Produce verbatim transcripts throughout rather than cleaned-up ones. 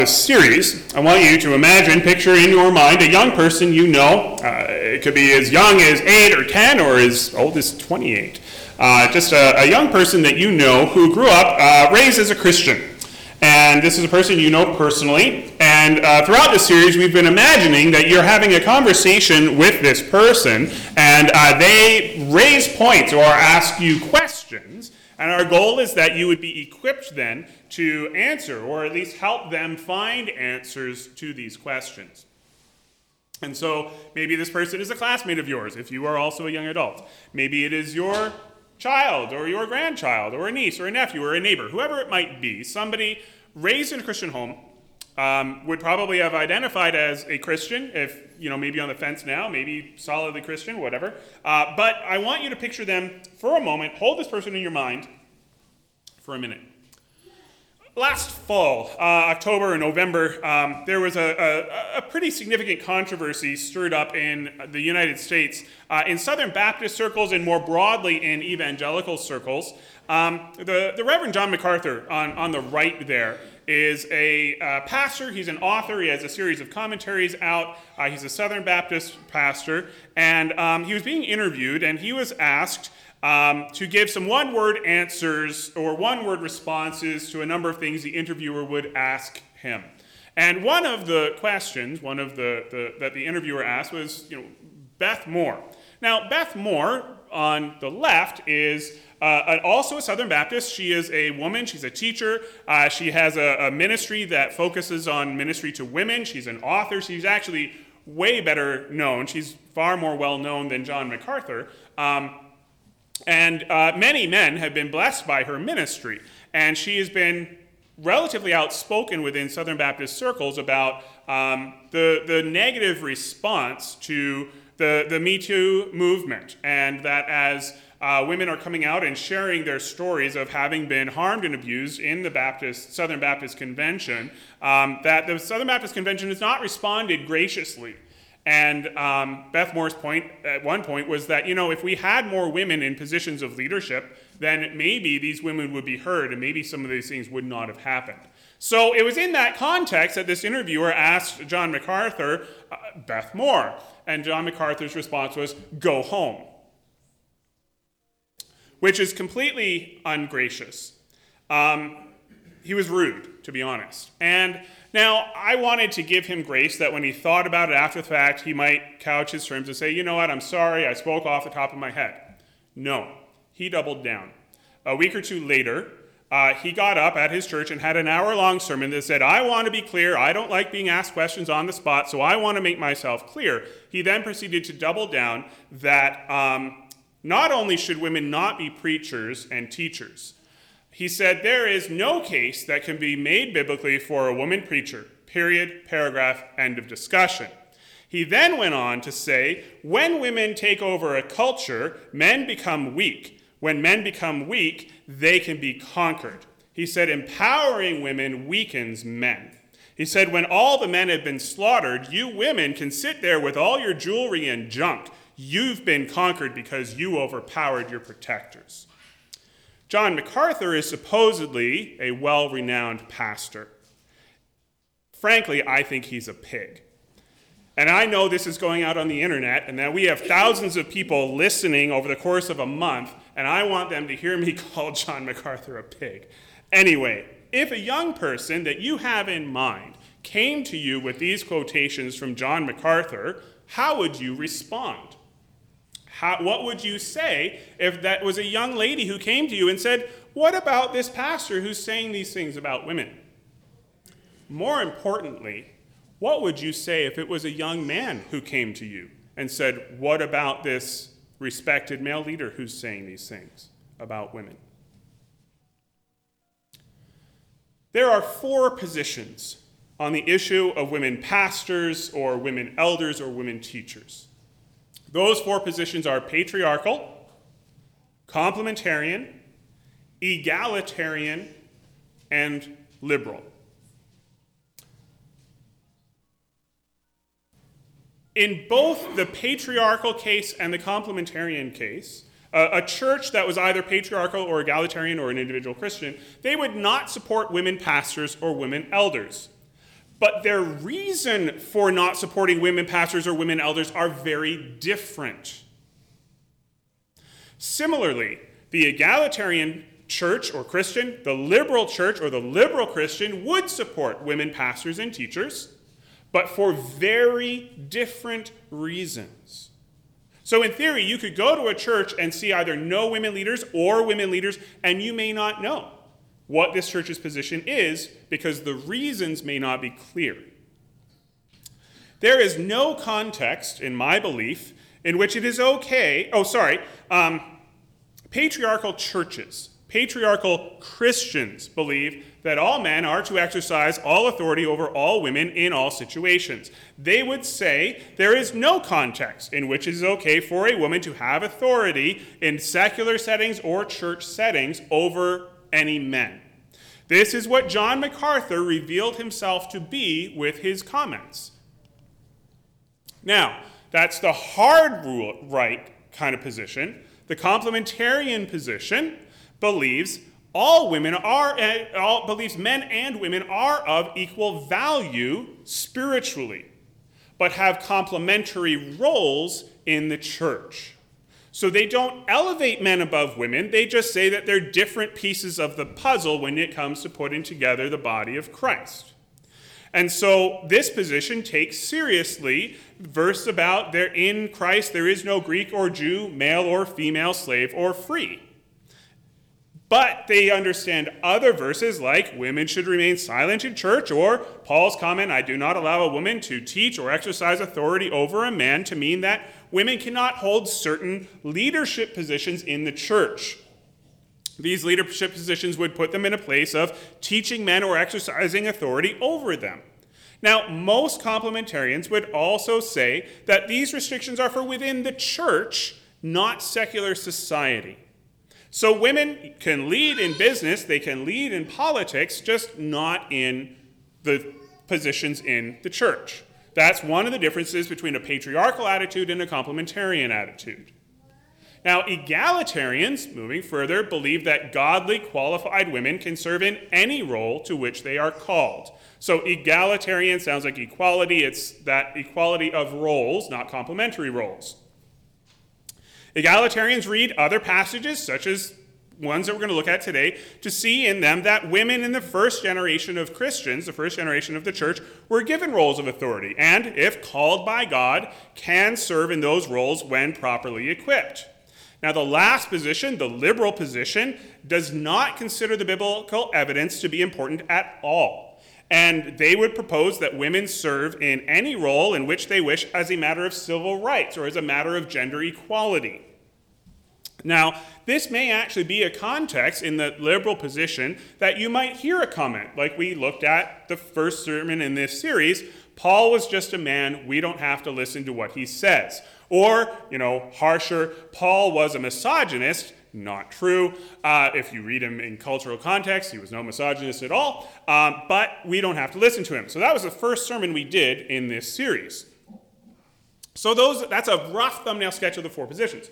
This series, I want you to imagine, picture in your mind a young person you know. Uh, it could be as young as eight or ten or as old as twenty-eight. Uh, just a, a young person that you know who grew up uh, raised as a Christian. And this is a person you know personally. And uh, throughout this series, we've been imagining that you're having a conversation with this person, and uh, they raise points or ask you questions. And our goal is that you would be equipped then to answer, or at least help them find answers to these questions. And so maybe this person is a classmate of yours, if you are also a young adult. Maybe it is your child, or your grandchild, or a niece, or a nephew, or a neighbor, whoever it might be. Somebody raised in a Christian home um, would probably have identified as a Christian, if, you know, maybe on the fence now, maybe solidly Christian, whatever. Uh, but I want you to picture them for a moment. Hold this person in your mind for a minute. Last fall, uh, October or November, um, there was a, a, a pretty significant controversy stirred up in the United States, uh, in Southern Baptist circles and more broadly in evangelical circles. Um, the, the Reverend John MacArthur on, on the right there is a uh, pastor. He's an author. He has a series of commentaries out. Uh, he's a Southern Baptist pastor, and um, he was being interviewed, and he was asked Um, to give some one-word answers or one-word responses to a number of things the interviewer would ask him. And one of the questions, one of the, the that the interviewer asked was, you know, Beth Moore. Now, Beth Moore on the left is uh, also a Southern Baptist. She is a woman. She's a teacher. Uh, she has a, a ministry that focuses on ministry to women. She's an author. She's actually way better known. She's far more well-known than John MacArthur. Um, And uh, many men have been blessed by her ministry. And she has been relatively outspoken within Southern Baptist circles about um, the, the negative response to the, the Me Too movement. And that as uh, women are coming out and sharing their stories of having been harmed and abused in the Baptist Southern Baptist Convention, um, that the Southern Baptist Convention has not responded graciously. And um, Beth Moore's point at one point was that, you know, if we had more women in positions of leadership, then maybe these women would be heard and maybe some of these things would not have happened. So it was in that context that this interviewer asked John MacArthur, uh, Beth Moore, and John MacArthur's response was, "Go home," which is completely ungracious. Um, he was rude, to be honest. And now, I wanted to give him grace that when he thought about it after the fact, he might couch his terms and say, you know what, I'm sorry, I spoke off the top of my head. No, he doubled down. A week or two later, uh, he got up at his church and had an hour-long sermon that said, I want to be clear, I don't like being asked questions on the spot, so I want to make myself clear. He then proceeded to double down that um, not only should women not be preachers and teachers, he said, there is no case that can be made biblically for a woman preacher, period, paragraph, end of discussion. He then went on to say, when women take over a culture, men become weak. When men become weak, they can be conquered. He said, empowering women weakens men. He said, when all the men have been slaughtered, you women can sit there with all your jewelry and junk. You've been conquered because you overpowered your protectors. John MacArthur is supposedly a well-renowned pastor. Frankly, I think he's a pig. And I know this is going out on the internet, and that we have thousands of people listening over the course of a month, and I want them to hear me call John MacArthur a pig. Anyway, if a young person that you have in mind came to you with these quotations from John MacArthur, how would you respond? How, what would you say if that was a young lady who came to you and said, what about this pastor who's saying these things about women? More importantly, what would you say if it was a young man who came to you and said, what about this respected male leader who's saying these things about women? There are four positions on the issue of women pastors or women elders or women teachers. Those four positions are patriarchal, complementarian, egalitarian, and liberal. In both the patriarchal case and the complementarian case, uh, a church that was either patriarchal or egalitarian or an individual Christian, they would not support women pastors or women elders. but their reason for not supporting women pastors or women elders are very different. Similarly, the egalitarian church or Christian, the liberal church or the liberal Christian would support women pastors and teachers, but for very different reasons. So in theory, you could go to a church and see either no women leaders or women leaders, and you may not know what this church's position is because the reasons may not be clear. There is no context, in my belief, in which it is okay, oh, sorry, um, patriarchal churches, patriarchal Christians believe that all men are to exercise all authority over all women in all situations. They would say there is no context in which it is okay for a woman to have authority in secular settings or church settings over any men. This is what John MacArthur revealed himself to be with his comments. Now, that's the hard rule right kind of position. The complementarian position believes all women are, all, believes men and women are of equal value spiritually, but have complementary roles in the church. So they don't elevate men above women, they just say that they're different pieces of the puzzle when it comes to putting together the body of Christ. And so this position takes seriously the verse about there in Christ there is no Greek or Jew, male or female, slave or free. But they understand other verses like women should remain silent in church, or Paul's comment, I do not allow a woman to teach or exercise authority over a man, to mean that women cannot hold certain leadership positions in the church. These leadership positions would put them in a place of teaching men or exercising authority over them. Now, most complementarians would also say that these restrictions are for within the church, not secular society. So women can lead in business, they can lead in politics, just not in the positions in the church. That's one of the differences between a patriarchal attitude and a complementarian attitude. Now, egalitarians, moving further, believe that godly, qualified women can serve in any role to which they are called. So egalitarian sounds like equality. It's that equality of roles, not complementary roles. Egalitarians read other passages, such as ones that we're going to look at today, to see in them that women in the first generation of Christians, the first generation of the church, were given roles of authority, and, if called by God, can serve in those roles when properly equipped. Now, the last position, the liberal position, does not consider the biblical evidence to be important at all. And they would propose that women serve in any role in which they wish as a matter of civil rights or as a matter of gender equality. Now, this may actually be a context in the liberal position that you might hear a comment, like we looked at the first sermon in this series, Paul was just a man, we don't have to listen to what he says. Or, you know, harsher, Paul was a misogynist. Not true. Uh, if you read him in cultural context, he was no misogynist at all, um, but we don't have to listen to him. So that was the first sermon we did in this series. So those that's a rough thumbnail sketch of the four positions.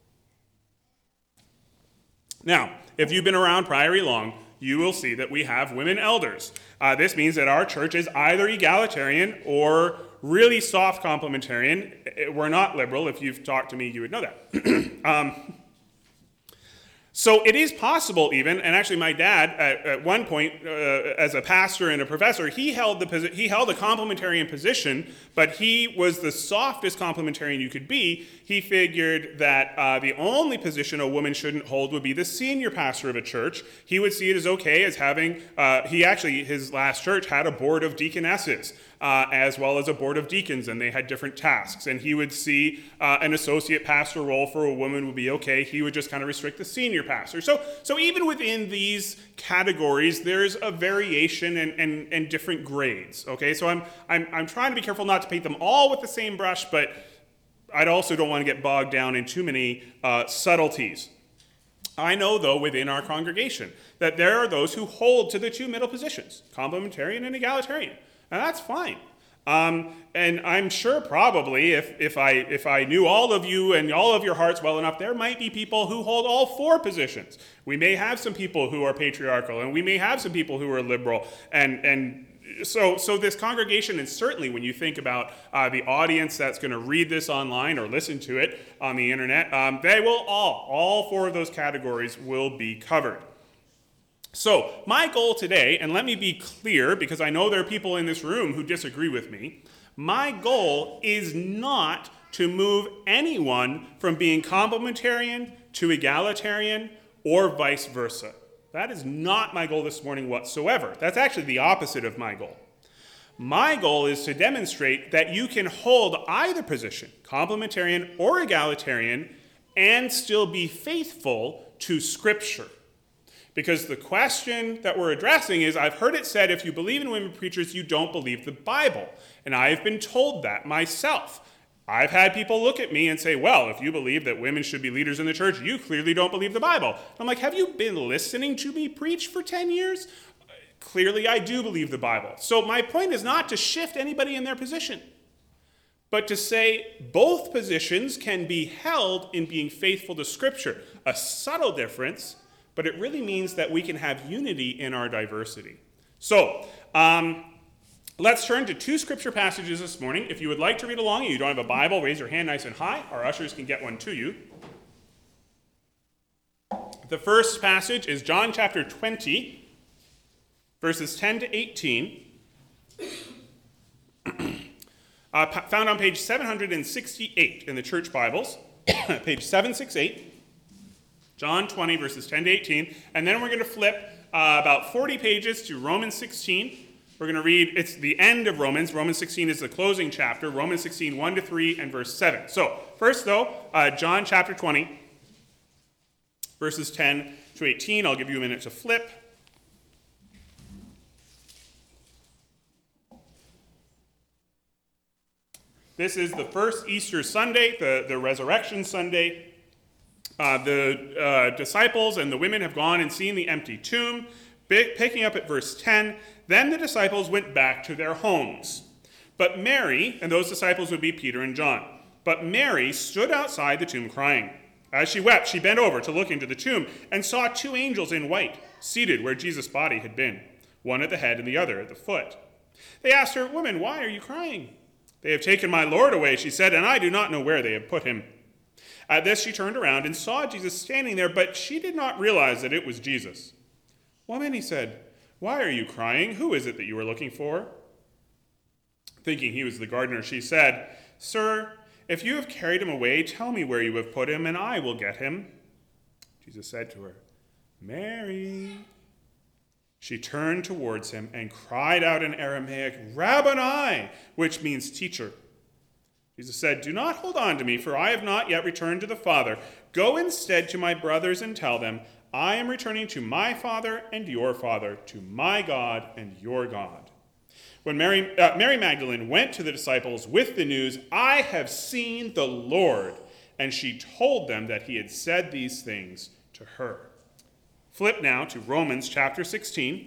Now, if you've been around Priory long, you will see that we have women elders. Uh, this means that our church is either egalitarian or really soft complementarian. We're not liberal. If you've talked to me, you would know that. um, So it is possible even, and actually my dad at, at one point, uh, as a pastor and a professor, he held the posi- he held a complementarian position, but he was the softest complementarian you could be. He figured that uh, the only position a woman shouldn't hold would be the senior pastor of a church. He would see it as okay as having, uh, he actually, his last church had a board of deaconesses. Uh, as well as a board of deacons, and they had different tasks. And he would see uh, an associate pastor role for a woman would be okay. He would just kind of restrict the senior pastor. So, so even within these categories, there's a variation and, and, and different grades. Okay, so I'm, I'm I'm trying to be careful not to paint them all with the same brush, but I also don't want to get bogged down in too many uh, subtleties. I know, though, within our congregation, that there are those who hold to the two middle positions, complementarian and egalitarian. And that's fine. Um, and I'm sure probably if, if I if I knew all of you and all of your hearts well enough, there might be people who hold all four positions. We may have some people who are patriarchal, and we may have some people who are liberal. And, and So, so this congregation, and certainly when you think about uh, the audience that's going to read this online or listen to it on the internet, um, they will all, all four of those categories will be covered. So my goal today, and let me be clear because I know there are people in this room who disagree with me, my goal is not to move anyone from being complementarian to egalitarian or vice versa. That is not my goal this morning whatsoever. That's actually the opposite of my goal. My goal is to demonstrate that you can hold either position, complementarian or egalitarian, and still be faithful to Scripture. Because the question that we're addressing is, I've heard it said, if you believe in women preachers, you don't believe the Bible. And I have been told that myself. I've had people look at me and say, well, if you believe that women should be leaders in the church, you clearly don't believe the Bible. And I'm like, have you been listening to me preach for ten years? Clearly, I do believe the Bible. So my point is not to shift anybody in their position, but to say both positions can be held in being faithful to Scripture. A subtle difference, but it really means that we can have unity in our diversity. So, um, let's turn to two scripture passages this morning. If you would like to read along and you don't have a Bible, raise your hand nice and high. Our ushers can get one to you. The first passage is John chapter twenty, verses ten to eighteen, uh, found on page seven sixty-eight in the church Bibles, page seven sixty-eight. John twenty, verses ten to eighteen, and then we're going to flip uh, about forty pages to Romans sixteen. We're going to read, it's the end of Romans. Romans sixteen is the closing chapter. Romans sixteen, one to three, and verse seven. So, first though, uh, John chapter twenty, verses ten to eighteen. I'll give you a minute to flip. This is the first Easter Sunday, the, the Resurrection Sunday. Uh, the uh, disciples and the women have gone and seen the empty tomb. Picking up at verse ten, then the disciples went back to their homes. But Mary, and those disciples would be Peter and John, but Mary stood outside the tomb crying. As she wept, she bent over to look into the tomb and saw two angels in white, seated where Jesus' body had been, one at the head and the other at the foot. They asked her, "Woman, why are you crying?" "They have taken my Lord away," she said, "and I do not know where they have put him." At this she turned around and saw Jesus standing there, but she did not realize that it was Jesus. "Woman," he said, "why are you crying? Who is it that you are looking for?" Thinking he was the gardener, she said, "Sir, if you have carried him away, tell me where you have put him, and I will get him." Jesus said to her, "Mary." She turned towards him and cried out in Aramaic, "Rabboni," which means teacher. Jesus said, "Do not hold on to me, for I have not yet returned to the Father. Go instead to my brothers and tell them, I am returning to my Father and your Father, to my God and your God." When Mary, uh, Mary Magdalene went to the disciples with the news, "I have seen the Lord," and she told them that he had said these things to her. Flip now to Romans chapter sixteen.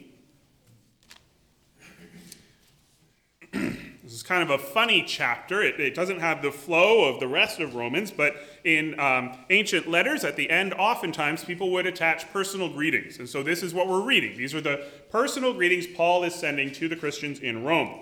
This is kind of a funny chapter. It, it doesn't have the flow of the rest of Romans, but in um, ancient letters at the end, oftentimes people would attach personal greetings. And so this is what we're reading. These are the personal greetings Paul is sending to the Christians in Rome.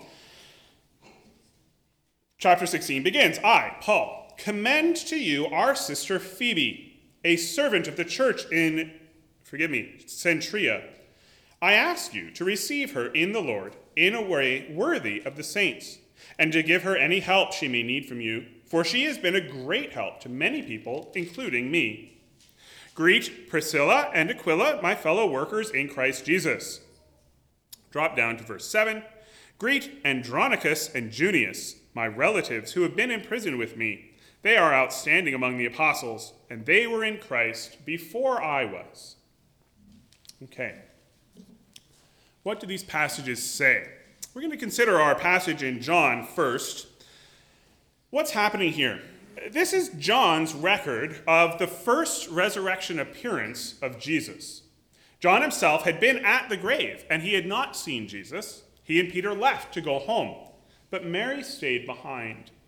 Chapter sixteen begins, "I, Paul, commend to you our sister Phoebe, a servant of the church in, forgive me, Centria. I ask you to receive her in the Lord in a way worthy of the saints, and to give her any help she may need from you, for she has been a great help to many people, including me. Greet Priscilla and Aquila, my fellow workers in Christ Jesus." Drop down to verse seven. "Greet Andronicus and Junius, my relatives who have been in prison with me. They are outstanding among the apostles, and they were in Christ before I was." Okay. What do these passages say? We're going to consider our passage in John first. What's happening here? This is John's record of the first resurrection appearance of Jesus. John himself had been at the grave, and he had not seen Jesus. He and Peter left to go home, but Mary stayed behind.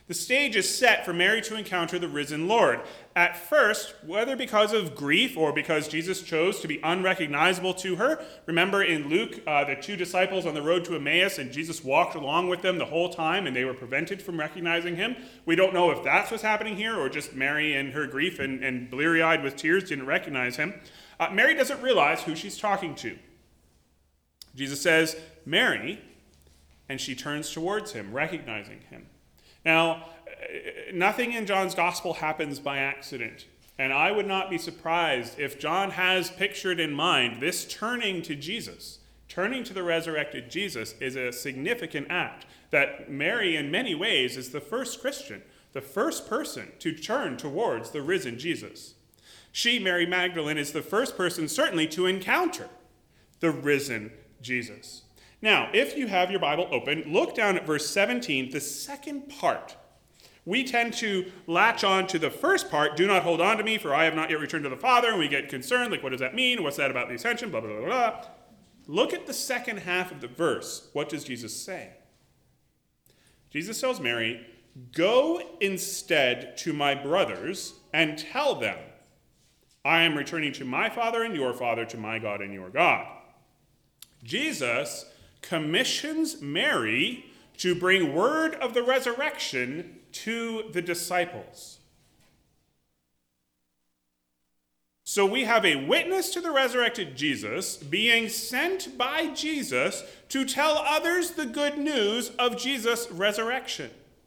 The stage is set for Mary to encounter the risen Lord. At first, whether because of grief or because Jesus chose to be unrecognizable to her, remember in Luke, uh, the two disciples on the road to Emmaus, and Jesus walked along with them the whole time, and they were prevented from recognizing him. We don't know if that's what's happening here, or just Mary in her grief and, and bleary-eyed with tears didn't recognize him. Uh, Mary doesn't realize who she's talking to. Jesus says, "Mary," and she turns towards him, recognizing him. Now, nothing in John's gospel happens by accident, and I would not be surprised if John has pictured in mind this turning to Jesus, turning to the resurrected Jesus is a significant act, that Mary in many ways is the first Christian, the first person to turn towards the risen Jesus. She, Mary Magdalene, is the first person certainly to encounter the risen Jesus. Now, if you have your Bible open, look down at verse seventeen, the second part. We tend to latch on to the first part, "Do not hold on to me, for I have not yet returned to the Father," and we get concerned, like, what does that mean? What's that about the ascension? Blah, blah, blah, blah. Look at the second half of the verse. What does Jesus say? Jesus tells Mary, "Go instead to my brothers and tell them, I am returning to my Father and your Father, to my God and your God." Jesus commissions Mary to bring word of the resurrection to the disciples. So we have a witness to the resurrected Jesus being sent by Jesus to tell others the good news of Jesus' resurrection.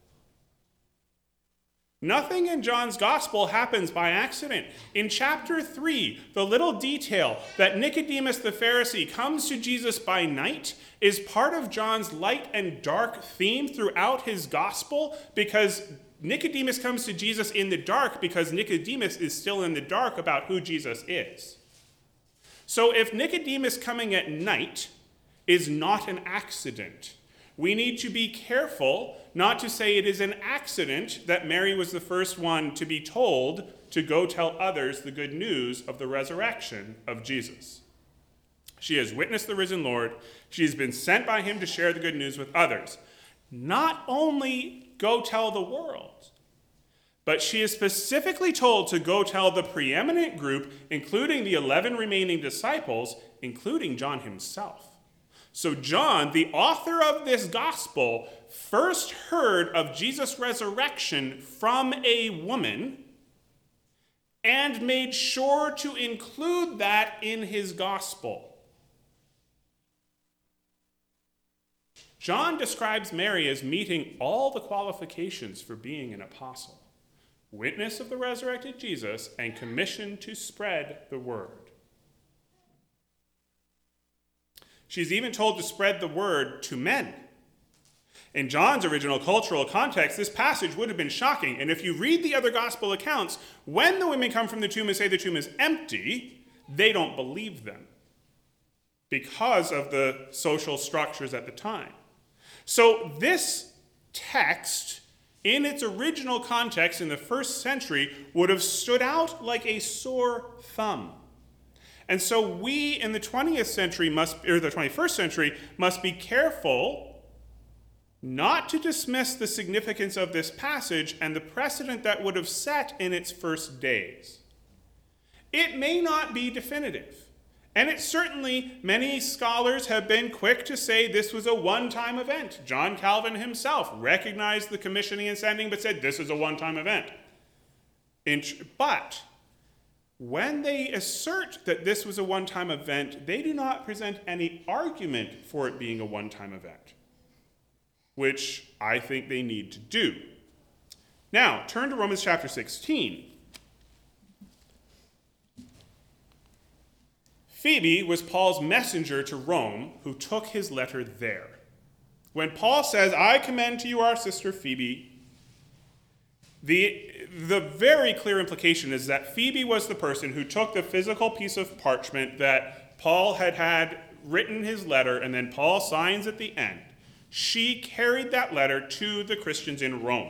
Nothing in John's gospel happens by accident. In chapter three, the little detail that Nicodemus the Pharisee comes to Jesus by night is part of John's light and dark theme throughout his gospel, because Nicodemus comes to Jesus in the dark because Nicodemus is still in the dark about who Jesus is. So if Nicodemus coming at night is not an accident, we need to be careful not to say it is an accident that Mary was the first one to be told to go tell others the good news of the resurrection of Jesus. She has witnessed the risen Lord. She has been sent by him to share the good news with others. Not only go tell the world, but she is specifically told to go tell the preeminent group, including the eleven remaining disciples, including John himself. So John, the author of this gospel, first heard of Jesus' resurrection from a woman and made sure to include that in his gospel. John describes Mary as meeting all the qualifications for being an apostle: witness of the resurrected Jesus and commissioned to spread the word. She's even told to spread the word to men. In John's original cultural context, this passage would have been shocking. And if you read the other gospel accounts, when the women come from the tomb and say the tomb is empty, they don't believe them because of the social structures at the time. So this text, in its original context in the first century, would have stood out like a sore thumb. And so we in the twentieth century must, or the twenty-first century, must be careful not to dismiss the significance of this passage and the precedent that would have set in its first days. It may not be definitive, and it certainly, many scholars have been quick to say this was a one-time event. John Calvin himself recognized the commissioning and sending, but said this is a one-time event. But when they assert that this was a one-time event, they do not present any argument for it being a one-time event, which I think they need to do. Now, turn to Romans chapter sixteen. Phoebe was Paul's messenger to Rome, who took his letter there. When Paul says, "I commend to you our sister Phoebe," the, the very clear implication is that Phoebe was the person who took the physical piece of parchment that Paul had had written his letter, and then Paul signs at the end. She carried that letter to the Christians in Rome.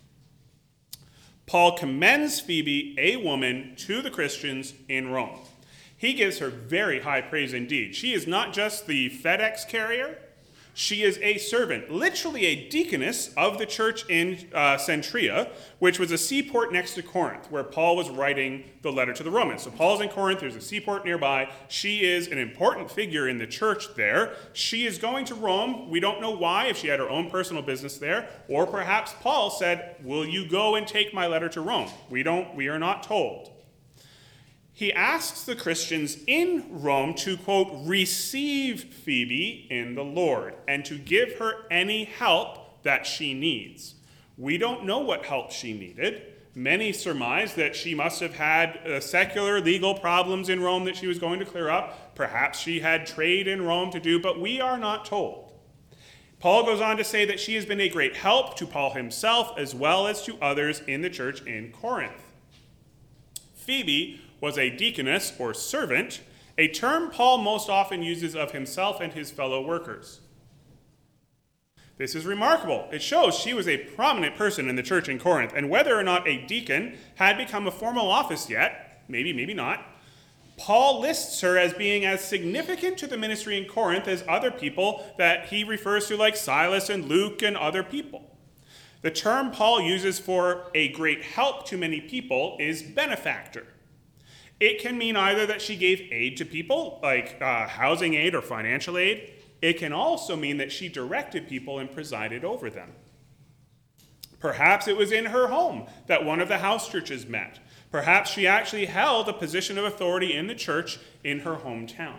Paul commends Phoebe, a woman, to the Christians in Rome. He gives her very high praise indeed. She is not just the FedEx carrier She is a servant, literally a deaconess of the church in uh, Centria, which was a seaport next to Corinth, where Paul was writing the letter to the Romans. So Paul's in Corinth, there's a seaport nearby. She is an important figure in the church there. She is going to Rome. We don't know why, if she had her own personal business there, or perhaps Paul said, will you go and take my letter to Rome? We don't, we are not told. He asks the Christians in Rome to, quote, receive Phoebe in the Lord and to give her any help that she needs. We don't know what help she needed. Many surmise that she must have had uh, secular legal problems in Rome that she was going to clear up. Perhaps she had trade in Rome to do, but we are not told. Paul goes on to say that she has been a great help to Paul himself as well as to others in the church in Corinth. Phoebe was a deaconess or servant, a term Paul most often uses of himself and his fellow workers. This is remarkable. It shows she was a prominent person in the church in Corinth, and whether or not a deacon had become a formal office yet, maybe, maybe not, Paul lists her as being as significant to the ministry in Corinth as other people that he refers to, like Silas and Luke and other people. The term Paul uses for a great help to many people is benefactor. It can mean either that she gave aid to people, like uh, housing aid or financial aid. It can also mean that she directed people and presided over them. Perhaps it was in her home that one of the house churches met. Perhaps she actually held a position of authority in the church in her hometown.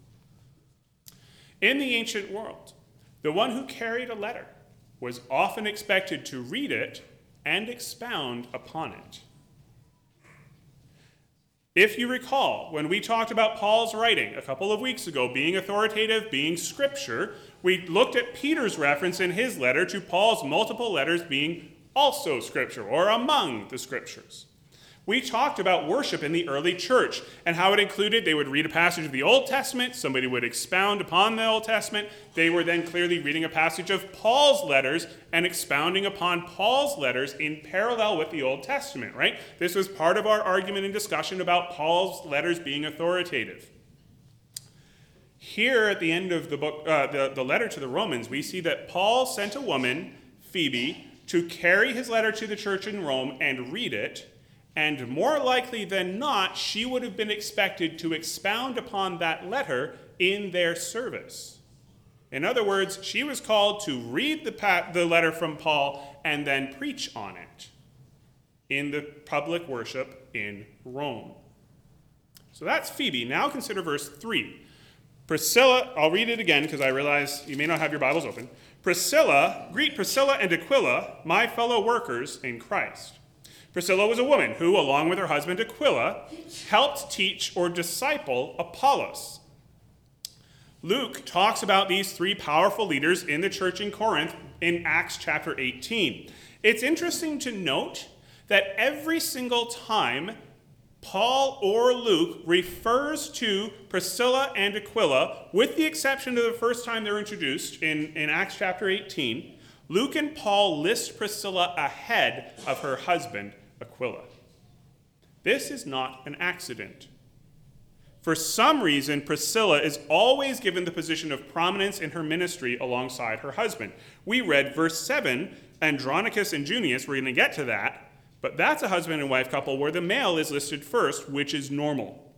In the ancient world, the one who carried a letter was often expected to read it and expound upon it. If you recall, when we talked about Paul's writing a couple of weeks ago, being authoritative, being scripture, we looked at Peter's reference in his letter to Paul's multiple letters being also scripture, or among the scriptures. We talked about worship in the early church and how it included, they would read a passage of the Old Testament, somebody would expound upon the Old Testament, they were then clearly reading a passage of Paul's letters and expounding upon Paul's letters in parallel with the Old Testament, right? This was part of our argument and discussion about Paul's letters being authoritative. Here at the end of the book, uh, the, the letter to the Romans, we see that Paul sent a woman, Phoebe, to carry his letter to the church in Rome and read it. And more likely than not, she would have been expected to expound upon that letter in their service. In other words, she was called to read the, pa- the letter from Paul and then preach on it in the public worship in Rome. So that's Phoebe. Now consider verse three. Priscilla, I'll read it again because I realize you may not have your Bibles open. Priscilla, greet Priscilla and Aquila, my fellow workers in Christ. Priscilla was a woman who, along with her husband Aquila, helped teach or disciple Apollos. Luke talks about these three powerful leaders in the church in Corinth in Acts chapter eighteen. It's interesting to note that every single time Paul or Luke refers to Priscilla and Aquila, with the exception of the first time they're introduced in, in Acts chapter eighteen, Luke and Paul list Priscilla ahead of her husband, Aquila. This is not an accident. For some reason, Priscilla is always given the position of prominence in her ministry alongside her husband. We read verse seven, Andronicus and Junius, we're going to get to that, but that's a husband and wife couple where the male is listed first, which is normal.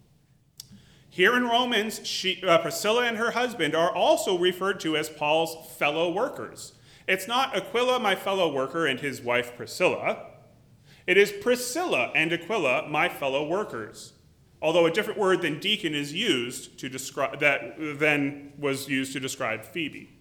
Here in Romans, she, uh, Priscilla and her husband are also referred to as Paul's fellow workers. It's not Aquila, my fellow worker, and his wife Priscilla. It is Priscilla and Aquila, my fellow workers. Although a different word than deacon is used to describe that then was used to describe Phoebe.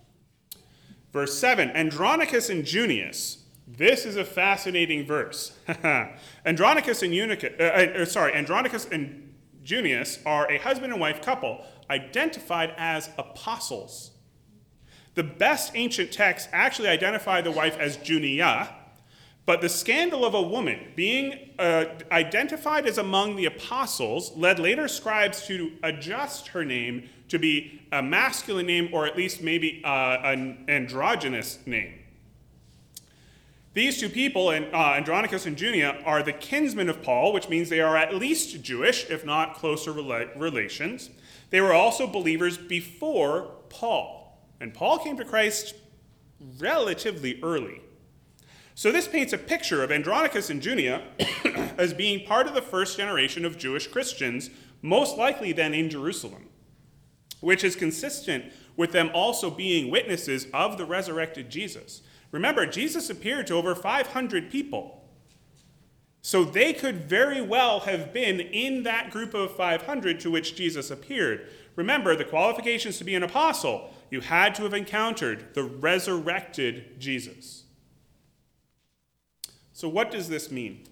Verse seven, Andronicus and Junius. This is a fascinating verse. Andronicus and Unica, uh, uh, sorry, Andronicus and Junius are a husband and wife couple identified as apostles. The best ancient texts actually identify the wife as Junia, but the scandal of a woman being uh, identified as among the apostles led later scribes to adjust her name to be a masculine name, or at least maybe uh, an androgynous name. These two people, uh, Andronicus and Junia, are the kinsmen of Paul, which means they are at least Jewish, if not closer rela- relations. They were also believers before Paul. And Paul came to Christ relatively early. So this paints a picture of Andronicus and Junia as being part of the first generation of Jewish Christians, most likely then in Jerusalem, which is consistent with them also being witnesses of the resurrected Jesus. Remember, Jesus appeared to over five hundred people. So they could very well have been in that group of five hundred to which Jesus appeared. Remember, the qualifications to be an apostle, you had to have encountered the resurrected Jesus. So what does this mean?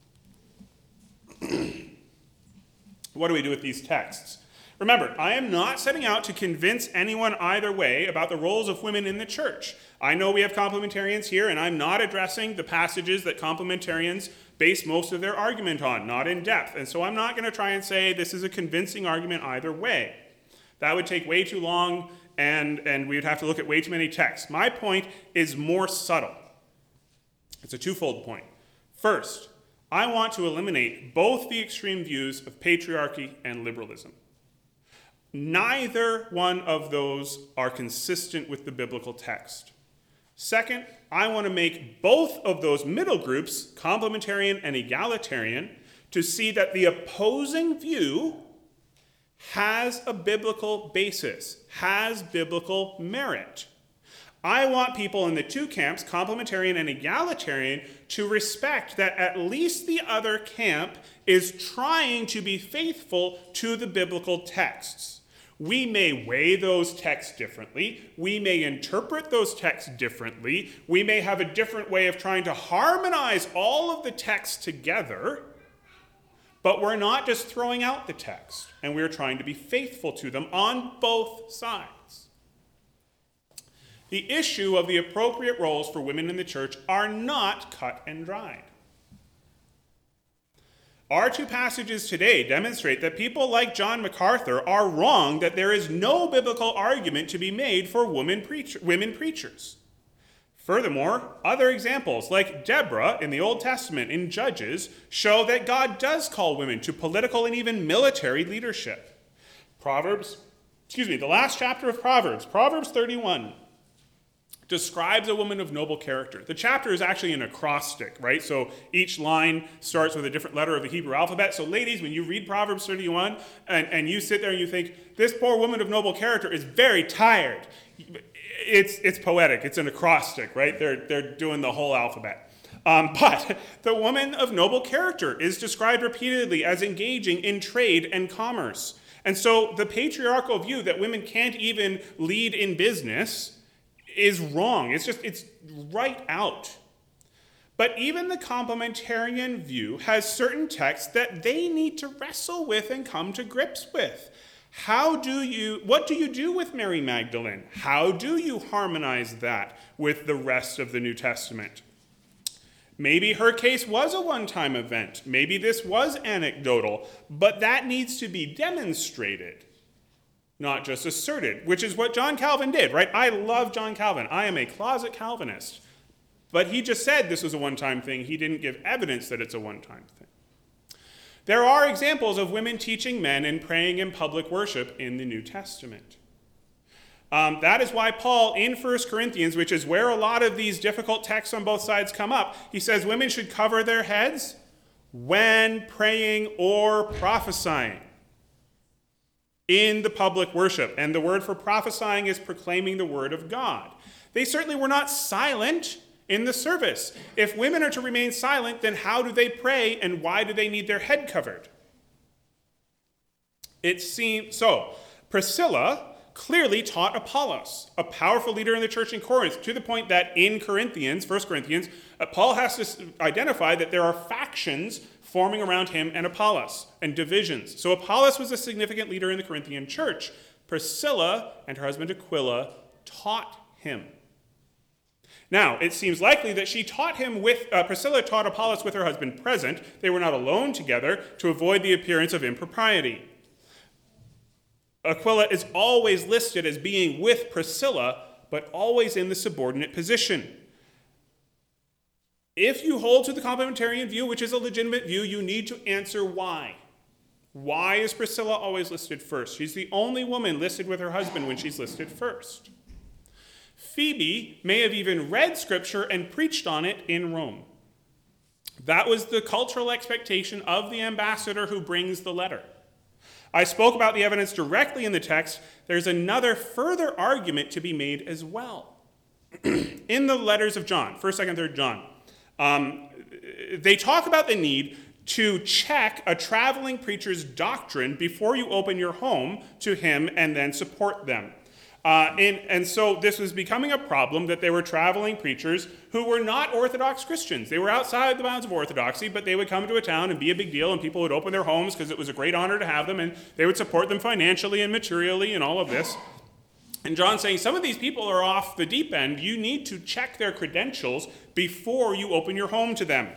What do we do with these texts? Remember, I am not setting out to convince anyone either way about the roles of women in the church. I know we have complementarians here, and I'm not addressing the passages that complementarians base most of their argument on, not in depth. And so I'm not going to try and say this is a convincing argument either way. That would take way too long, and, and we would have to look at way too many texts. My point is more subtle. It's a twofold point. First, I want to eliminate both the extreme views of patriarchy and liberalism. Neither one of those are consistent with the biblical text. Second, I want to make both of those middle groups, complementarian and egalitarian, to see that the opposing view has a biblical basis, has biblical merit. I want people in the two camps, complementarian and egalitarian, to respect that at least the other camp is trying to be faithful to the biblical texts. We may weigh those texts differently. We may interpret those texts differently. We may have a different way of trying to harmonize all of the texts together, but we're not just throwing out the text, and we're trying to be faithful to them on both sides. The issue of the appropriate roles for women in the church are not cut and dried. Our two passages today demonstrate that people like John MacArthur are wrong, that there is no biblical argument to be made for women, preacher, women preachers. Furthermore, other examples like Deborah in the Old Testament in Judges show that God does call women to political and even military leadership. Proverbs, excuse me, the last chapter of Proverbs, Proverbs thirty-one, describes a woman of noble character. The chapter is actually an acrostic, right? So each line starts with a different letter of the Hebrew alphabet. So ladies, when you read Proverbs thirty-one and, and you sit there and you think, this poor woman of noble character is very tired, it's it's poetic. It's an acrostic, right? They're, they're doing the whole alphabet. Um, but the woman of noble character is described repeatedly as engaging in trade and commerce. And so the patriarchal view that women can't even lead in business is wrong. It's just, it's right out. But even the complementarian view has certain texts that they need to wrestle with and come to grips with. How do you, what do you do with Mary Magdalene? How do you harmonize that with the rest of the New Testament? Maybe her case was a one-time event. Maybe this was anecdotal, but that needs to be demonstrated, not just asserted, which is what John Calvin did, right? I love John Calvin. I am a closet Calvinist. But he just said this was a one-time thing. He didn't give evidence that it's a one-time thing. There are examples of women teaching men and praying in public worship in the New Testament. Um, that is why Paul, in First Corinthians, which is where a lot of these difficult texts on both sides come up, he says women should cover their heads when praying or prophesying in the public worship. And the word for prophesying is proclaiming the word of God. They certainly were not silent in the service. If women are to remain silent, then how do they pray and why do they need their head covered? It seems so. Priscilla clearly taught Apollos, a powerful leader in the church in Corinth, to the point that in Corinthians, First Corinthians, uh, Paul has to identify that there are factions forming around him and Apollos, and divisions. So Apollos was a significant leader in the Corinthian church. Priscilla and her husband Aquila taught him. Now, it seems likely that she taught him with, uh, Priscilla taught Apollos with her husband present. They were not alone together to avoid the appearance of impropriety. Aquila is always listed as being with Priscilla, but always in the subordinate position. If you hold to the complementarian view, which is a legitimate view, you need to answer why. Why is Priscilla always listed first? She's the only woman listed with her husband when she's listed first. Phoebe may have even read Scripture and preached on it in Rome. That was the cultural expectation of the ambassador who brings the letter. I spoke about the evidence directly in the text. There's another further argument to be made as well. In the letters of John, first, second, third John, um, they talk about the need to check a traveling preacher's doctrine before you open your home to him and then support them. Uh, and, and so this was becoming a problem that there were traveling preachers who were not Orthodox Christians. They were outside the bounds of Orthodoxy, but they would come to a town and be a big deal, and people would open their homes because it was a great honor to have them, and they would support them financially and materially and all of this. And John's saying, some of these people are off the deep end. You need to check their credentials before you open your home to them.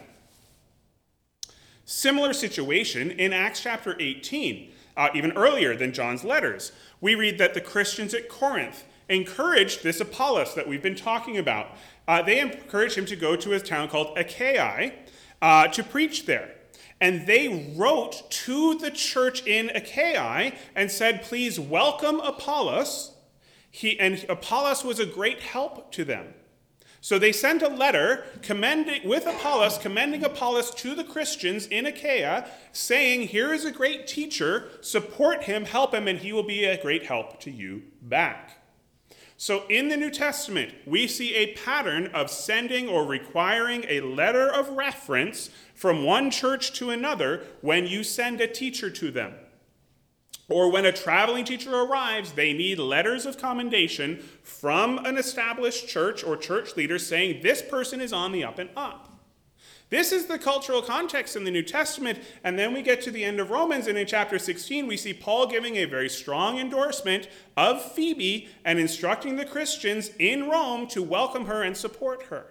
Similar situation in Acts chapter eighteen. Uh, even earlier than John's letters. We read that the Christians at Corinth encouraged this Apollos that we've been talking about. Uh, they encouraged him to go to a town called Achaia uh, to preach there. And they wrote to the church in Achaia and said, please welcome Apollos. He, and Apollos was a great help to them. So they sent a letter commending, with Apollos, commending Apollos to the Christians in Achaia, saying, here is a great teacher, support him, help him, and he will be a great help to you back. So in the New Testament, we see a pattern of sending or requiring a letter of reference from one church to another when you send a teacher to them. Or when a traveling teacher arrives, they need letters of commendation from an established church or church leader saying this person is on the up and up. This is the cultural context in the New Testament, and then we get to the end of Romans, and in chapter sixteen, we see Paul giving a very strong endorsement of Phoebe and instructing the Christians in Rome to welcome her and support her.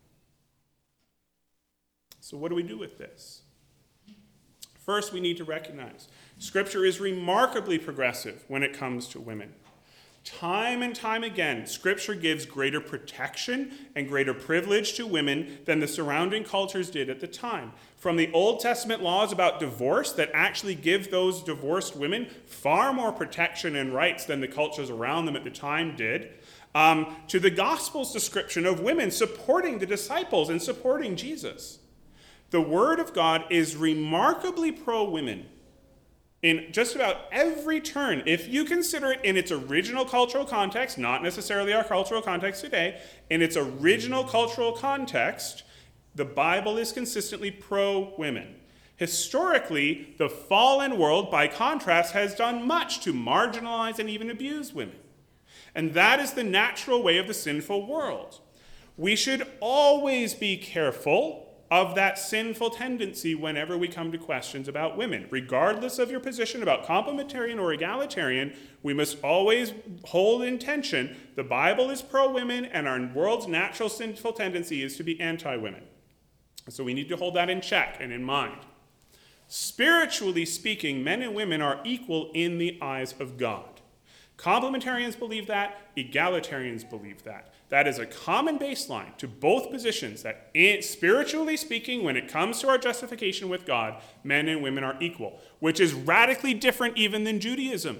So what do we do with this? First, we need to recognize Scripture is remarkably progressive when it comes to women. Time and time again, Scripture gives greater protection and greater privilege to women than the surrounding cultures did at the time. From the Old Testament laws about divorce that actually give those divorced women far more protection and rights than the cultures around them at the time did, um, to the Gospel's description of women supporting the disciples and supporting Jesus. The Word of God is remarkably pro-women. In just about every turn, if you consider it in its original cultural context, not necessarily our cultural context today, in its original cultural context, the Bible is consistently pro-women. Historically, the fallen world, by contrast, has done much to marginalize and even abuse women. And that is the natural way of the sinful world. We should always be careful of that sinful tendency whenever we come to questions about women. Regardless of your position about complementarian or egalitarian, we must always hold in tension the Bible is pro-women and our world's natural sinful tendency is to be anti-women. So we need to hold that in check and in mind. Spiritually speaking, men and women are equal in the eyes of God. Complementarians believe that, egalitarians believe that. That is a common baseline to both positions, that in, spiritually speaking, when it comes to our justification with God, men and women are equal, which is radically different even than Judaism.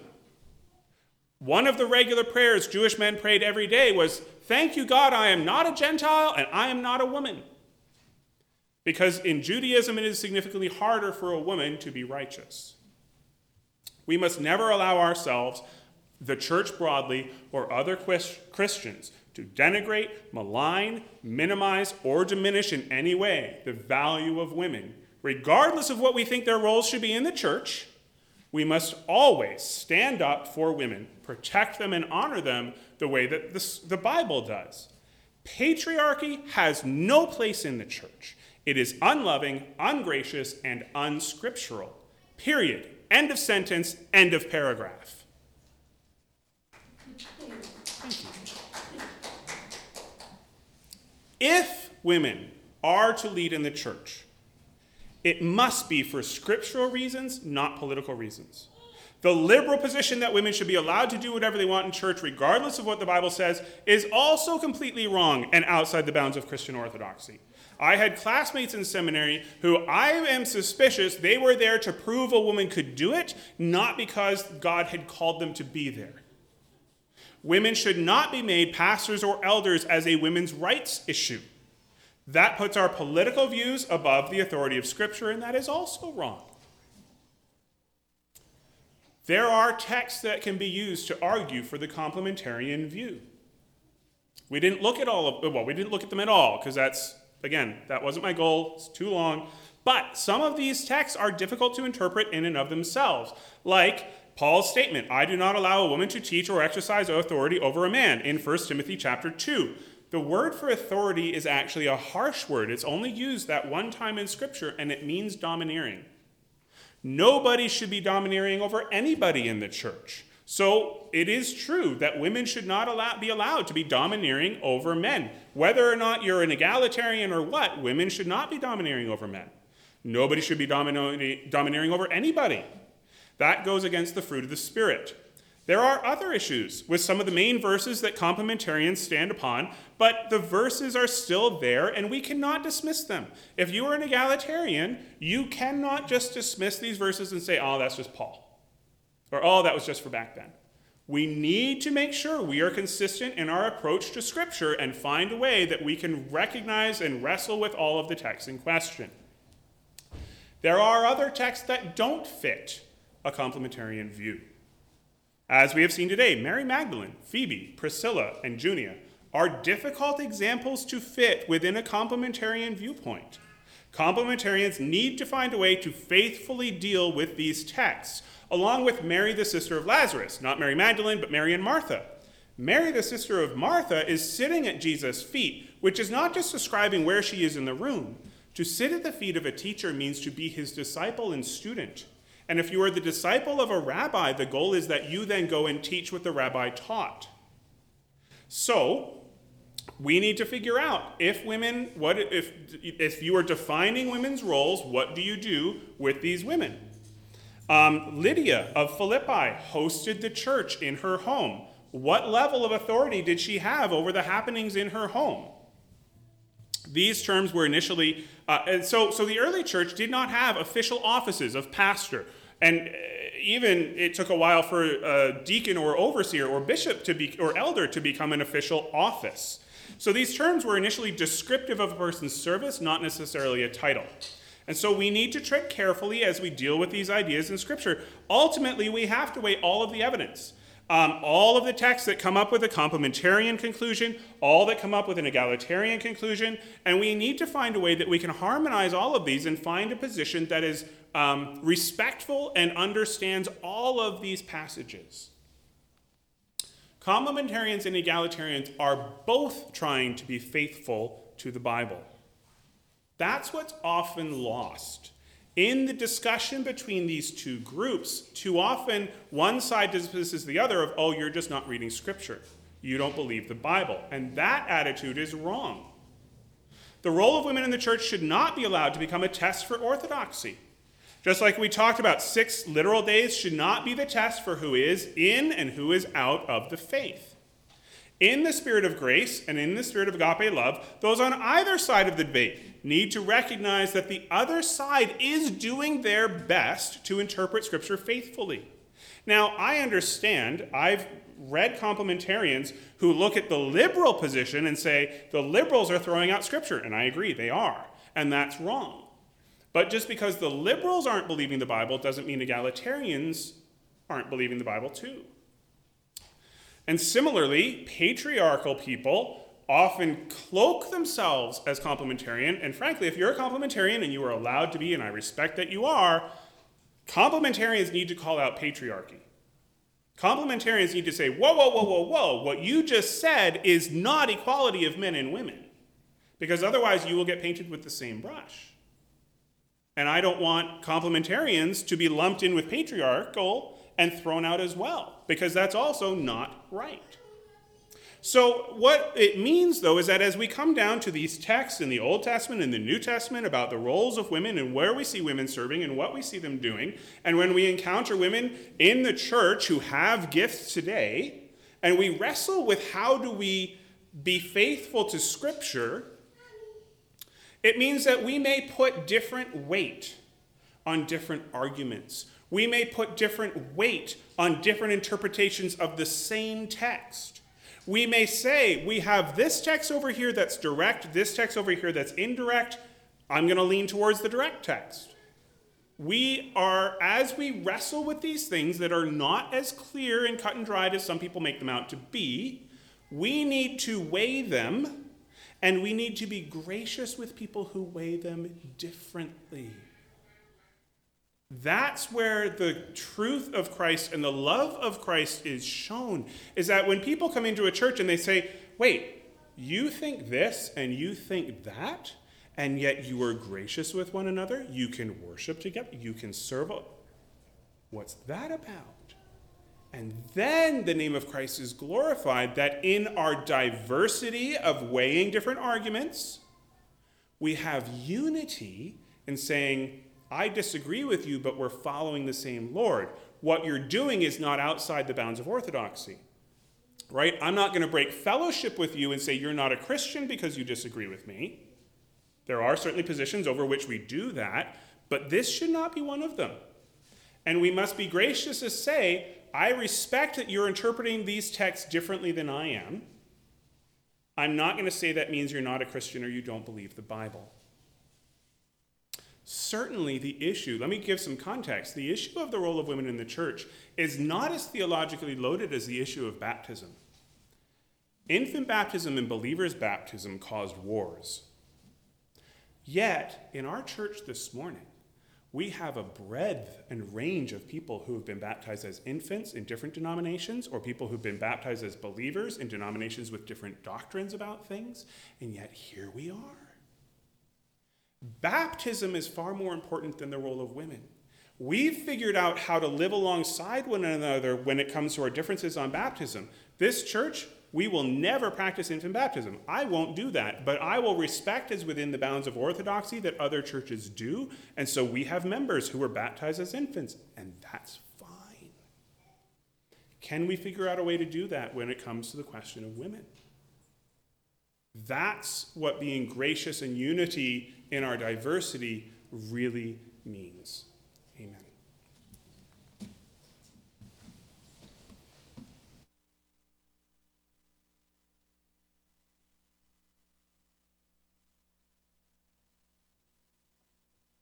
One of the regular prayers Jewish men prayed every day was, thank you, God, I am not a Gentile and I am not a woman. Because in Judaism, it is significantly harder for a woman to be righteous. We must never allow ourselves, the church broadly, or other Christians to denigrate, malign, minimize, or diminish in any way the value of women. Regardless of what we think their roles should be in the church, we must always stand up for women, protect them, and honor them the way that this, the Bible does. Patriarchy has no place in the church. It is unloving, ungracious, and unscriptural. Period. End of sentence, end of paragraph. If women are to lead in the church, it must be for scriptural reasons, not political reasons. The liberal position that women should be allowed to do whatever they want in church, regardless of what the Bible says, is also completely wrong and outside the bounds of Christian orthodoxy. I had classmates in seminary who I am suspicious they were there to prove a woman could do it, not because God had called them to be there. Women should not be made pastors or elders as a women's rights issue. That puts our political views above the authority of Scripture, and that is also wrong. There are texts that can be used to argue for the complementarian view. We didn't look at all of, well, we didn't look at them at all, because that's, again, that wasn't my goal, it's too long. But some of these texts are difficult to interpret in and of themselves, like Paul's statement, I do not allow a woman to teach or exercise authority over a man, in First Timothy chapter two. The word for authority is actually a harsh word. It's only used that one time in Scripture, and it means domineering. Nobody should be domineering over anybody in the church. So it is true that women should not allow, be allowed to be domineering over men. Whether or not you're an egalitarian or what, women should not be domineering over men. Nobody should be domineering, domineering over anybody. That goes against the fruit of the Spirit. There are other issues with some of the main verses that complementarians stand upon, but the verses are still there and we cannot dismiss them. If you are an egalitarian, you cannot just dismiss these verses and say, oh, that's just Paul. Or, oh, that was just for back then. We need to make sure we are consistent in our approach to Scripture and find a way that we can recognize and wrestle with all of the texts in question. There are other texts that don't fit a complementarian view. As we have seen today, Mary Magdalene, Phoebe, Priscilla, and Junia are difficult examples to fit within a complementarian viewpoint. Complementarians need to find a way to faithfully deal with these texts, along with Mary, the sister of Lazarus, not Mary Magdalene, but Mary and Martha. Mary, the sister of Martha, is sitting at Jesus' feet, which is not just describing where she is in the room. To sit at the feet of a teacher means to be his disciple and student. And if you are the disciple of a rabbi, the goal is that you then go and teach what the rabbi taught. So, we need to figure out if women, what if if you are defining women's roles, what do you do with these women? Um, Lydia of Philippi hosted the church in her home. What level of authority did she have over the happenings in her home? These terms were initially, uh, and so, so the early church did not have official offices of pastor. And even it took a while for a deacon or overseer or bishop to be, or elder to become an official office. So these terms were initially descriptive of a person's service, not necessarily a title. And so we need to tread carefully as we deal with these ideas in Scripture. Ultimately, we have to weigh all of the evidence. Um, all of the texts that come up with a complementarian conclusion, all that come up with an egalitarian conclusion, and we need to find a way that we can harmonize all of these and find a position that is um, respectful and understands all of these passages. Complementarians and egalitarians are both trying to be faithful to the Bible. That's what's often lost. In the discussion between these two groups, too often one side dismisses the other of, oh, you're just not reading Scripture. You don't believe the Bible. And that attitude is wrong. The role of women in the church should not be allowed to become a test for orthodoxy. Just like we talked about, six literal days should not be the test for who is in and who is out of the faith. In the spirit of grace and in the spirit of agape love, those on either side of the debate need to recognize that the other side is doing their best to interpret Scripture faithfully. Now, I understand, I've read complementarians who look at the liberal position and say, the liberals are throwing out Scripture, and I agree, they are, and that's wrong. But just because the liberals aren't believing the Bible doesn't mean egalitarians aren't believing the Bible too. And similarly, patriarchal people often cloak themselves as complementarian. And frankly, if you're a complementarian and you are allowed to be, and I respect that you are, complementarians need to call out patriarchy. Complementarians need to say, whoa, whoa, whoa, whoa, whoa, what you just said is not equality of men and women. Because otherwise you will get painted with the same brush. And I don't want complementarians to be lumped in with patriarchal and thrown out as well, because that's also not right. So what it means, though, is that as we come down to these texts in the Old Testament and the New Testament about the roles of women and where we see women serving and what we see them doing, and when we encounter women in the church who have gifts today, and we wrestle with how do we be faithful to Scripture, it means that we may put different weight on different arguments. We may put different weight on different interpretations of the same text. We may say, we have this text over here that's direct, this text over here that's indirect. I'm going to lean towards the direct text. We are, as we wrestle with these things that are not as clear and cut and dried as some people make them out to be, we need to weigh them, and we need to be gracious with people who weigh them differently. That's where the truth of Christ and the love of Christ is shown, is that when people come into a church and they say, wait, you think this and you think that, and yet you are gracious with one another, you can worship together, you can serve. What's that about? And then the name of Christ is glorified, that in our diversity of weighing different arguments, we have unity in saying, I disagree with you, but we're following the same Lord. What you're doing is not outside the bounds of orthodoxy, right? I'm not going to break fellowship with you and say you're not a Christian because you disagree with me. There are certainly positions over which we do that, but this should not be one of them. And we must be gracious to say, I respect that you're interpreting these texts differently than I am. I'm not going to say that means you're not a Christian or you don't believe the Bible. Certainly the issue, let me give some context, the issue of the role of women in the church is not as theologically loaded as the issue of baptism. Infant baptism and believers' baptism caused wars. Yet, in our church this morning, we have a breadth and range of people who have been baptized as infants in different denominations, or people who've been baptized as believers in denominations with different doctrines about things, and yet here we are. Baptism is far more important than the role of women. We've figured out how to live alongside one another when it comes to our differences on baptism. This church, we will never practice infant baptism. I won't do that, but I will respect as within the bounds of orthodoxy that other churches do, and so we have members who are baptized as infants, and that's fine. Can we figure out a way to do that when it comes to the question of women? That's what being gracious and unity in our diversity really means. Amen.